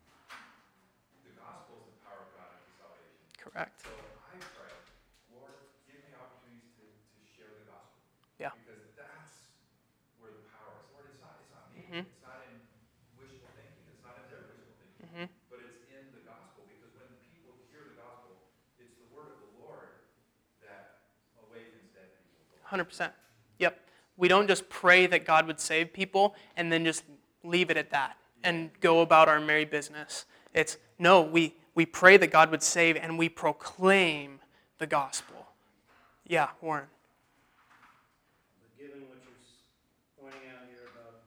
The gospel is the power of God unto salvation. Correct. So I pray, Lord, give me opportunities to, to share the gospel. Yeah. Because that's where the power is. Lord, it's not it's not me. Mhm. It's not in wishful thinking. It's not in their wishful thinking. Mhm. But it's in the gospel, because when people hear the gospel, it's the word of the Lord that awakens dead people. one hundred percent. Yep. We don't just pray that God would save people and then just leave it at that and go about our merry business. It's, no, we, we pray that God would save and we proclaim the gospel. Yeah, Warren. But given what you're s- pointing out here about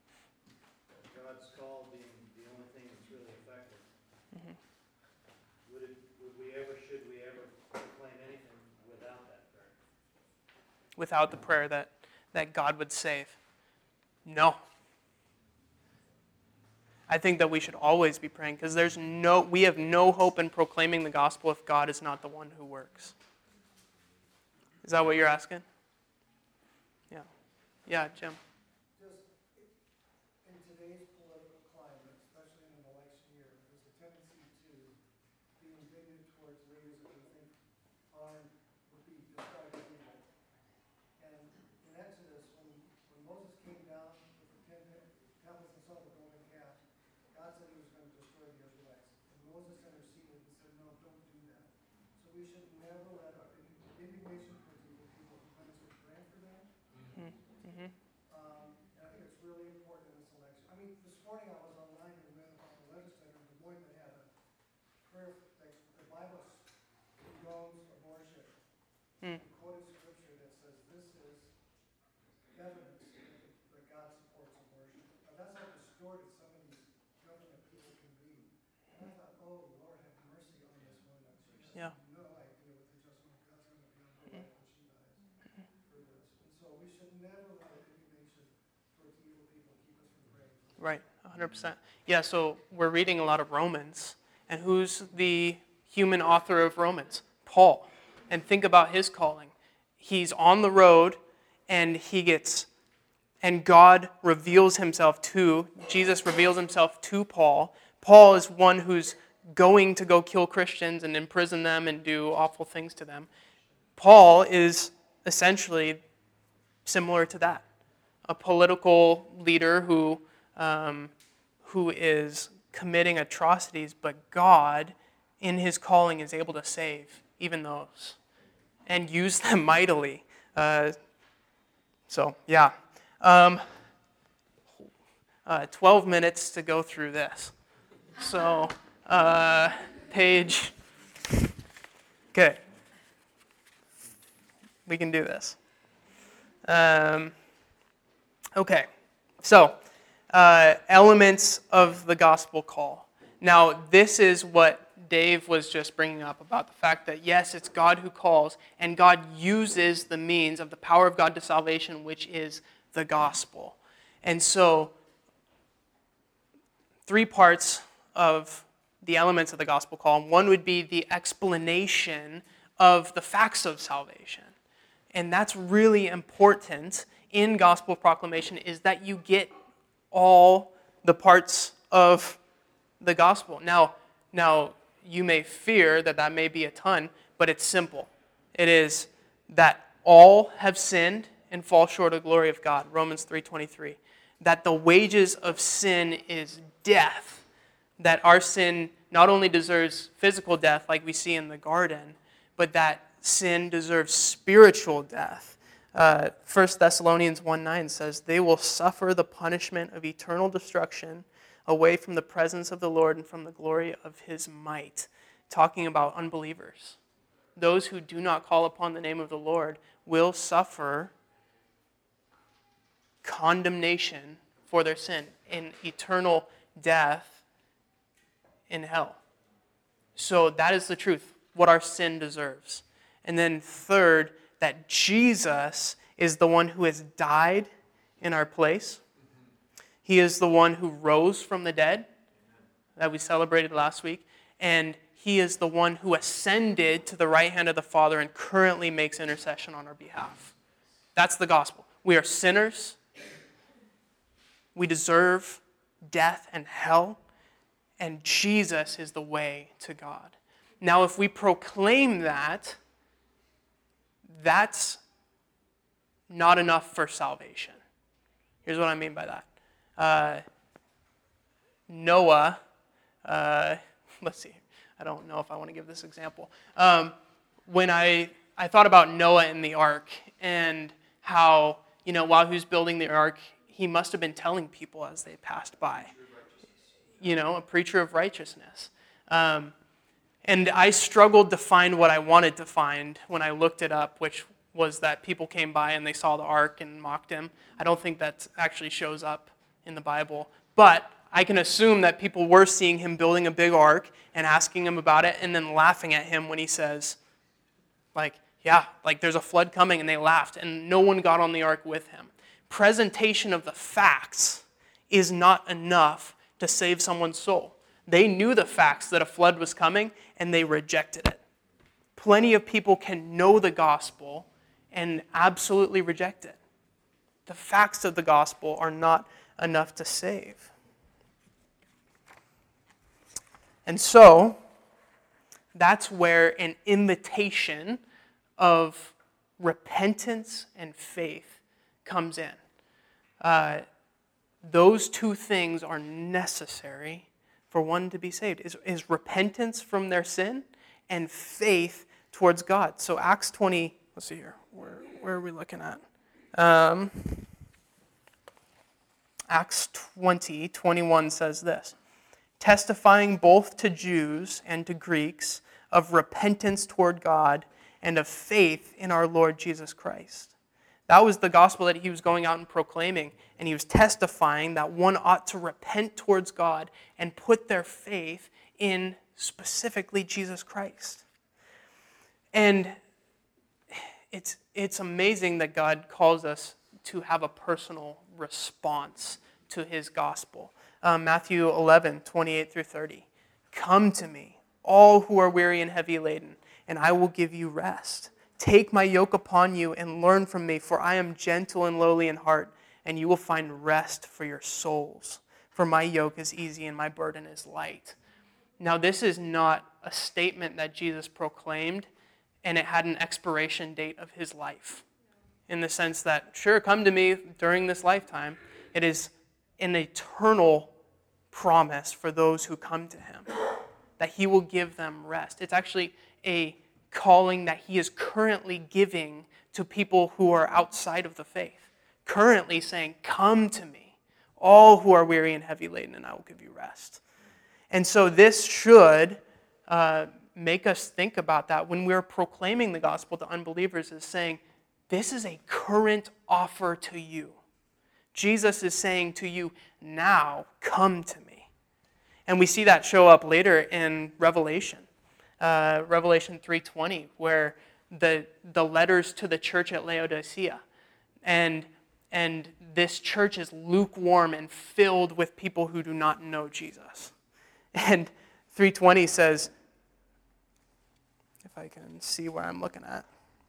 God's call being the only thing that's really effective, Mhm. would it, would we ever, should we ever proclaim anything without that prayer? Without the prayer that, that God would save. No. I think that we should always be praying because there's no, we have no hope in proclaiming the gospel if God is not the one who works. Is that what you're asking? Yeah. Yeah, Jim. Just in today's political climate, especially in an election year, there's a tendency to be indignant towards leaders that we think aren't, would be described as evil. And in Exodus, when, when Moses came down with the ten tablets and saw the golden calf, God said he was going to destroy the Israelites. And Moses interceded and said, no, don't do that. So we should never let our indignation towards evil people prevent us from praying for them. Mm-hmm. Um, and I think it's really important in this election. I mean, this morning I was online and read about the legislator in Des Moines that had a prayer, like, the Bible condones abortion. Mm. He quoted scripture that says this is evidence that God supports abortion. Now, that's how distorted some of these government people can be. And I thought, oh, Lord, have mercy on this woman. She has Yeah. no idea what the judgment of God's going to be on her life when she dies for this. And so we should never let indignation towards evil people keep us from praying. Right, one hundred percent. Yeah, so we're reading a lot of Romans. And who's the human author of Romans? Paul. And think about his calling. He's on the road and he gets, and God reveals himself to, Jesus reveals himself to Paul. Paul is one who's going to go kill Christians and imprison them and do awful things to them. Paul is essentially similar to that. A political leader who um, who is committing atrocities, but God, in his calling, is able to save even those and use them mightily. Uh, so, yeah. Um, uh, twelve minutes to go through this. So, uh, page, okay. We can do this. Um, okay, so uh, elements of the gospel call. Now, this is what Dave was just bringing up about the fact that, yes, it's God who calls, and God uses the means of the power of God to salvation, which is the gospel. And so, three parts of the elements of the gospel call. One would be the explanation of the facts of salvation. And that's really important in gospel proclamation, is that you get all the parts of the gospel. Now, now you may fear that that may be a ton, but it's simple. It is that all have sinned and fall short of the glory of God, Romans three twenty-three. That the wages of sin is death. That our sin not only deserves physical death like we see in the garden, but that sin deserves spiritual death. Uh, First Thessalonians one nine says, they will suffer the punishment of eternal destruction away from the presence of the Lord and from the glory of his might. Talking about unbelievers. Those who do not call upon the name of the Lord will suffer condemnation for their sin in eternal death in hell. So that is the truth, what our sin deserves. And then third, that Jesus is the one who has died in our place. He is the one who rose from the dead that we celebrated last week. And he is the one who ascended to the right hand of the Father and currently makes intercession on our behalf. That's the gospel. We are sinners. We deserve death and hell. And Jesus is the way to God. Now, if we proclaim that, that's not enough for salvation. Here's what I mean by that. Uh, Noah, uh, let's see, I don't know if I want to give this example. Um, when I, I thought about Noah and the ark and how, you know, while he was building the ark, he must have been telling people as they passed by. You know, a preacher of righteousness. Um, and I struggled to find what I wanted to find when I looked it up, which was that people came by and they saw the ark and mocked him. I don't think that actually shows up in the Bible. But I can assume that people were seeing him building a big ark and asking him about it and then laughing at him when he says, like, yeah, like there's a flood coming, and they laughed, and no one got on the ark with him. Presentation of the facts is not enough to save someone's soul. They knew the facts that a flood was coming, and they rejected it. Plenty of people can know the gospel and absolutely reject it. The facts of the gospel are not enough to save. And so, that's where an invitation of repentance and faith comes in. Uh, those two things are necessary for one to be saved, is, is repentance from their sin and faith towards God. So Acts twenty, let's see here, where, where are we looking at? Um, Acts twenty, twenty-one says this, testifying both to Jews and to Greeks of repentance toward God and of faith in our Lord Jesus Christ. That was the gospel that he was going out and proclaiming, and he was testifying that one ought to repent towards God and put their faith in specifically Jesus Christ. And it's, it's amazing that God calls us to have a personal response to his gospel. Um, Matthew eleven, twenty-eight through thirty. Come to me, all who are weary and heavy laden, and I will give you rest. Take my yoke upon you and learn from me, for I am gentle and lowly in heart, and you will find rest for your souls. For my yoke is easy and my burden is light. Now, this is not a statement that Jesus proclaimed, and it had an expiration date of his life. In the sense that, sure, come to me during this lifetime. It is an eternal promise for those who come to him, that he will give them rest. It's actually a calling that he is currently giving to people who are outside of the faith. Currently saying, come to me, all who are weary and heavy laden, and I will give you rest. And so this should uh, make us think about that when we're proclaiming the gospel to unbelievers, is saying, this is a current offer to you. Jesus is saying to you, now come to me. And we see that show up later in Revelation, uh, Revelation three twenty, where the the letters to the church at Laodicea, and and this church is lukewarm and filled with people who do not know Jesus. And three twenty says, if I can see where I'm looking at.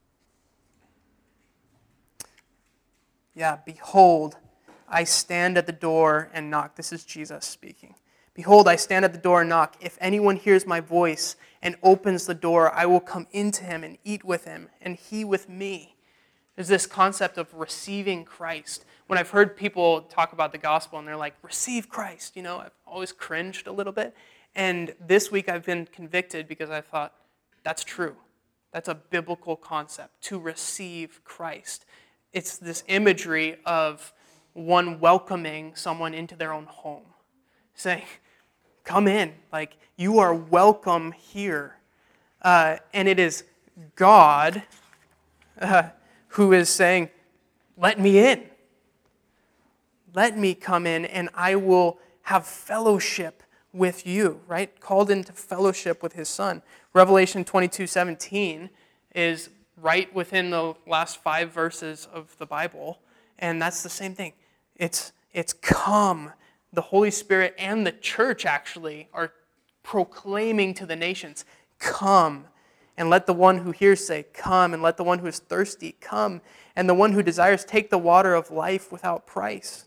Yeah, behold, I stand at the door and knock. This is Jesus speaking. Behold, I stand at the door and knock. If anyone hears my voice and opens the door, I will come into him and eat with him, and he with me. There's this concept of receiving Christ. When I've heard people talk about the gospel and they're like, receive Christ, you know, I've always cringed a little bit. And this week I've been convicted because I thought, that's true. That's a biblical concept, to receive Christ. It's this imagery of one welcoming someone into their own home, saying, come in, like, you are welcome here. Uh, and it is God uh, who is saying, let me in. Let me come in and I will have fellowship with you, right? Called into fellowship with his Son. Revelation twenty-two seventeen is right within the last five verses of the Bible, and that's the same thing. It's, it's come. The Holy Spirit and the church actually are proclaiming to the nations, come. And let the one who hears say, come. And let the one who is thirsty come. And the one who desires take the water of life without price.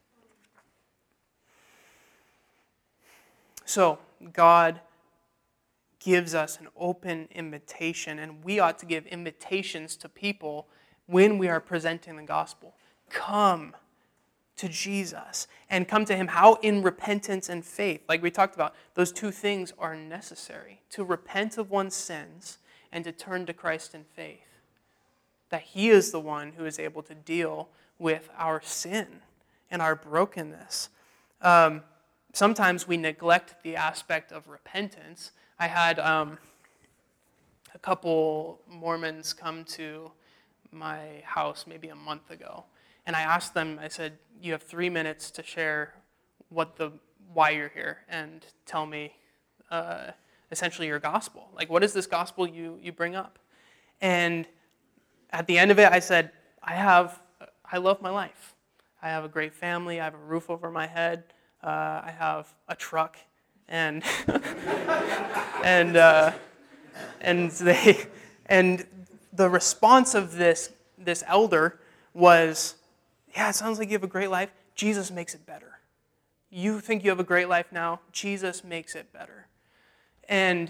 So, God gives us an open invitation, and we ought to give invitations to people when we are presenting the gospel. Come to Jesus and come to him. How? In repentance and faith. Like we talked about, those two things are necessary. To repent of one's sins and to turn to Christ in faith. That he is the one who is able to deal with our sin and our brokenness. Um, sometimes we neglect the aspect of repentance. I had um, a couple Mormons come to my house maybe a month ago. And I asked them, I said, you have three minutes to share what the why you're here and tell me uh, essentially your gospel. Like, what is this gospel you, you bring up? And at the end of it, I said, I have, I love my life. I have a great family. I have a roof over my head. Uh, I have a truck. And and uh, and they and the response of this this elder was, yeah, it sounds like you have a great life. Jesus makes it better. You think you have a great life now. Jesus makes it better. And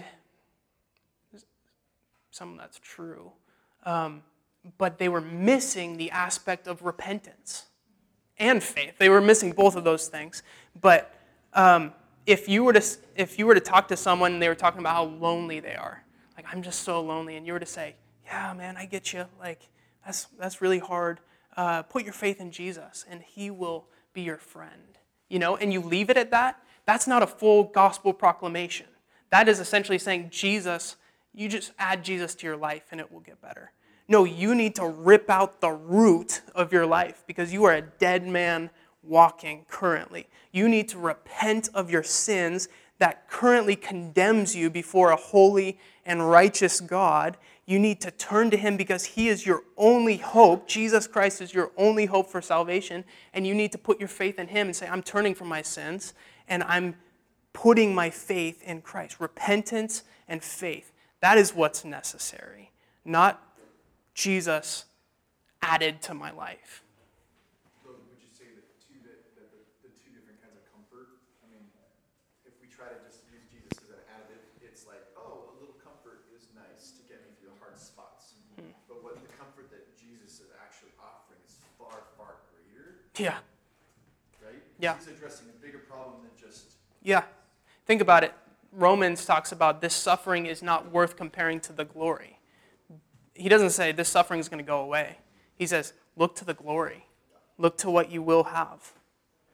some of that's true. Um, but they were missing the aspect of repentance and faith. They were missing both of those things. But um, if you were to if you were to talk to someone and they were talking about how lonely they are, like, I'm just so lonely, and you were to say, yeah, man, I get you. Like, that's that's really hard. Uh, put your faith in Jesus, and he will be your friend. You know, and you leave it at that, that's not a full gospel proclamation. That is essentially saying, Jesus, you just add Jesus to your life, and it will get better. No, you need to rip out the root of your life, because you are a dead man walking currently. You need to repent of your sins that currently condemns you before a holy and righteous God. You need to turn to him because he is your only hope. Jesus Christ is your only hope for salvation. And you need to put your faith in him and say, I'm turning from my sins and I'm putting my faith in Christ. Repentance and faith. That is what's necessary. Not Jesus added to my life. So would you say that two, that, that the, the two different kinds of comfort? I mean, if we try to just use Jesus as an additive, it's like, oh, a little comfort is nice to get me through the hard spots. Hmm. But what the comfort that Jesus is actually offering is far, far greater. Yeah. Right? Yeah. He's addressing a bigger problem than just... Yeah. Think about it. Romans talks about this suffering is not worth comparing to the glory. He doesn't say this suffering is going to go away. He says, look to the glory. Look to what you will have.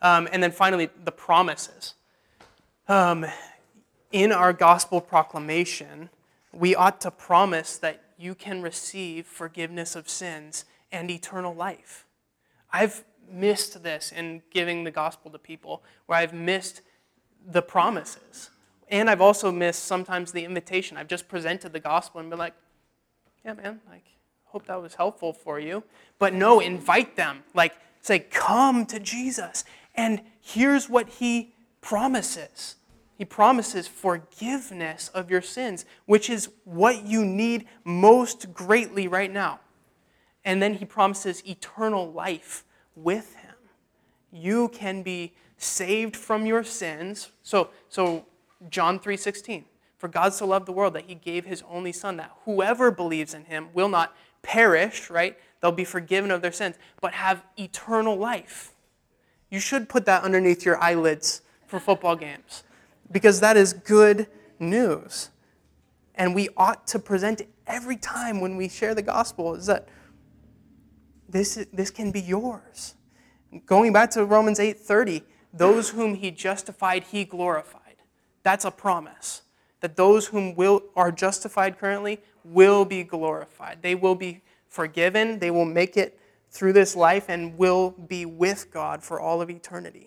Um, and then finally, the promises. Um, in our gospel proclamation, we ought to promise that you can receive forgiveness of sins and eternal life. I've missed this in giving the gospel to people, where I've missed the promises. And I've also missed sometimes the invitation. I've just presented the gospel and been like, yeah, man, like, hope that was helpful for you. But no, invite them. Like, say, come to Jesus. And here's what he promises. He promises forgiveness of your sins, which is what you need most greatly right now. And then he promises eternal life with him. You can be saved from your sins. So, so John three sixteen, for God so loved the world that he gave his only son, that whoever believes in him will not perish, right? They'll be forgiven of their sins, but have eternal life. You should put that underneath your eyelids for football games, because that is good news. And we ought to present it every time when we share the gospel, is that this, this can be yours. Going back to Romans eight thirty, those whom he justified, he glorified. That's a promise, that those whom will, are justified currently will be glorified. They will be forgiven, they will make it through this life, and will be with God for all of eternity.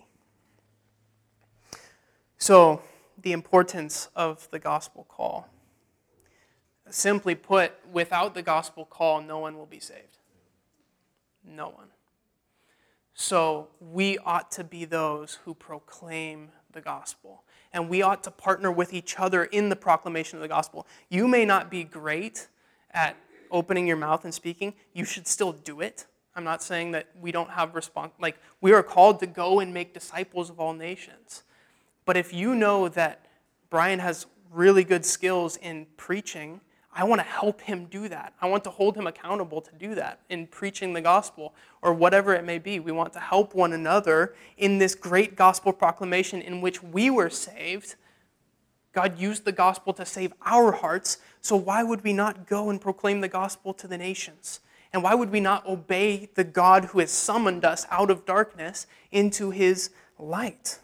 So, the importance of the gospel call. Simply put, without the gospel call, no one will be saved. No one. So, we ought to be those who proclaim the gospel. And we ought to partner with each other in the proclamation of the gospel. You may not be great at opening your mouth and speaking. You should still do it. I'm not saying that we don't have response. Like, we are called to go and make disciples of all nations. But if you know that Brian has really good skills in preaching, I want to help him do that. I want to hold him accountable to do that in preaching the gospel or whatever it may be. We want to help one another in this great gospel proclamation in which we were saved. God used the gospel to save our hearts, so why would we not go and proclaim the gospel to the nations? And why would we not obey the God who has summoned us out of darkness into his light?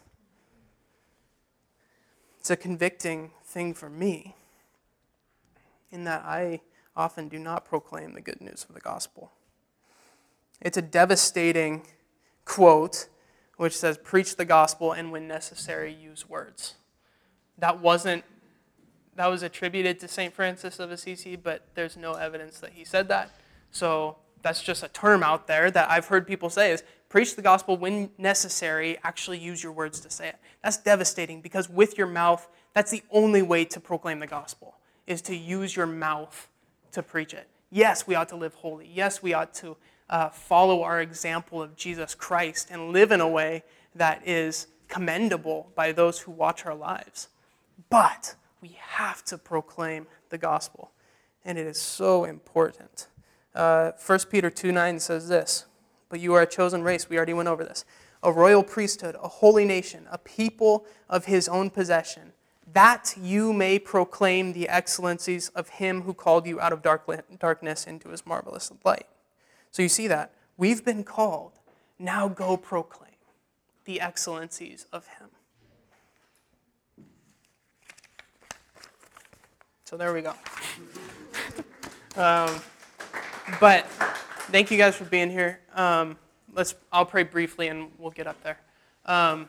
It's a convicting thing for me, in that I often do not proclaim the good news of the gospel. It's a devastating quote which says, preach the gospel and when necessary, use words. That wasn't, that was attributed to Saint Francis of Assisi, but there's no evidence that he said that. So that's just a term out there that I've heard people say is, preach the gospel when necessary, actually use your words to say it. That's devastating, because with your mouth, that's the only way to proclaim the gospel, is to use your mouth to preach it. Yes, we ought to live holy. Yes, we ought to uh, follow our example of Jesus Christ and live in a way that is commendable by those who watch our lives. But we have to proclaim the gospel, and it is so important. Uh, First Peter two nine says this, but you are a chosen race. We already went over this. A royal priesthood, a holy nation, a people of his own possession, that you may proclaim the excellencies of him who called you out of dark, darkness into his marvelous light. So you see that. We've been called. Now go proclaim the excellencies of him. So there we go. um, but thank you guys for being here. Um, let's. I'll pray briefly and we'll get up there. Um,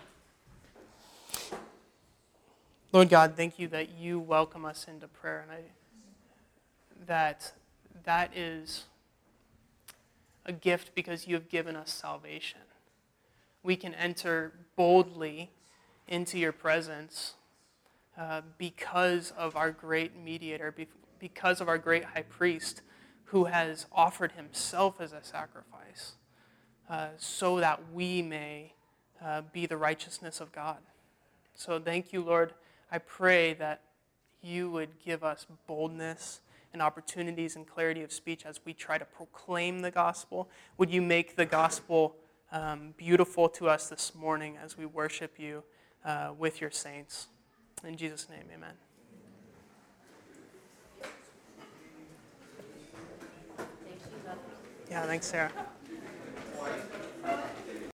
Lord God, thank you that you welcome us into prayer, and I, that that is a gift because you have given us salvation. We can enter boldly into your presence uh, because of our great mediator, because of our great high priest who has offered himself as a sacrifice uh, so that we may uh, be the righteousness of God. So thank you, Lord. I pray that you would give us boldness and opportunities and clarity of speech as we try to proclaim the gospel. Would you make the gospel um, beautiful to us this morning as we worship you uh, with your saints. In Jesus' name, amen. Yeah, thanks, Sarah.